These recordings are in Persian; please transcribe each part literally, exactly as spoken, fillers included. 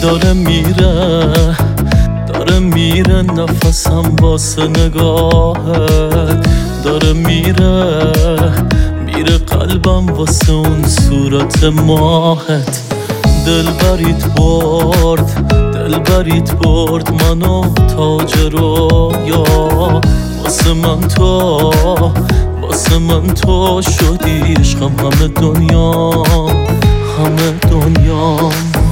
داره میره داره میره نفسم واسه نگاهت داره میره میره قلبم واسه اون صورت ماهت دل بریت برد دل بریت برد منو تاج رویا واسه من تو واسه من تو شدی عشقم همه دنیام همه دنیام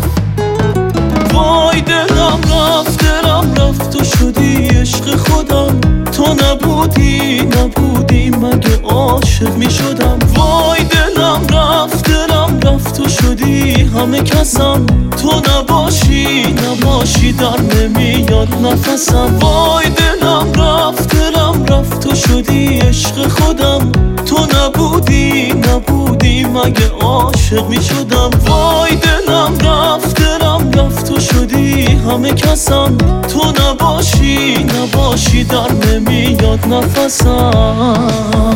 وای دلم رفت دلم رفت تو شدی عشق خودم تو نبودی نبودی مگه عاشق می شدم وای دلم رفت دلم رفت تو شدی همه کسم تو نباشی نباشی در نمیاد نفسم وای دلم رفت دلم رفت تو شدی عشق خودم تو نبودی نبودی مگه عاشق می شدم وای دلم رفت دلم رفت تو شدی همه کسم تو نباشی نباشی در نمیاد نفسم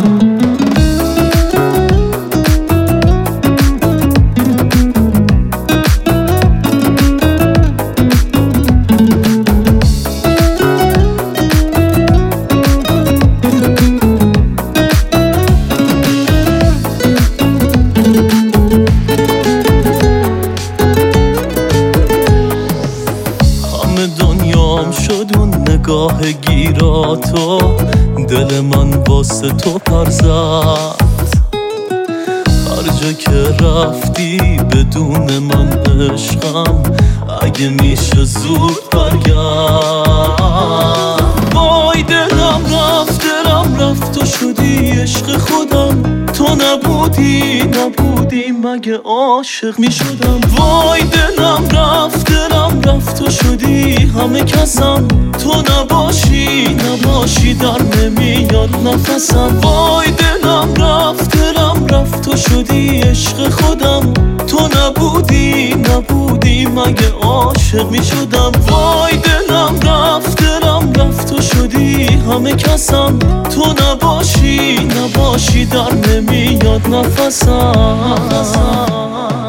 دنیام شد اون نگاه گیراتو دل من واسه تو پر زد هر جا که رفتی بدون من عشقم اگه میشه زود برگرد وای دلم رفت دلم رفت تو شدی عشق خودم تو نبودی نبودی مگه عاشق میشدم وای دلم رفت دلم رفت تو شدی همه کسم تو نباشی نباشی در نمیاد نفسم وای دلم رفت دلم رفت تو شدی عشق خودم تو نبودی نبودی مگه عاشق میشدم وای دلم رفت دلم رفت تو شدی همه کسم تو نباشی نباشی در نمیاد نفسم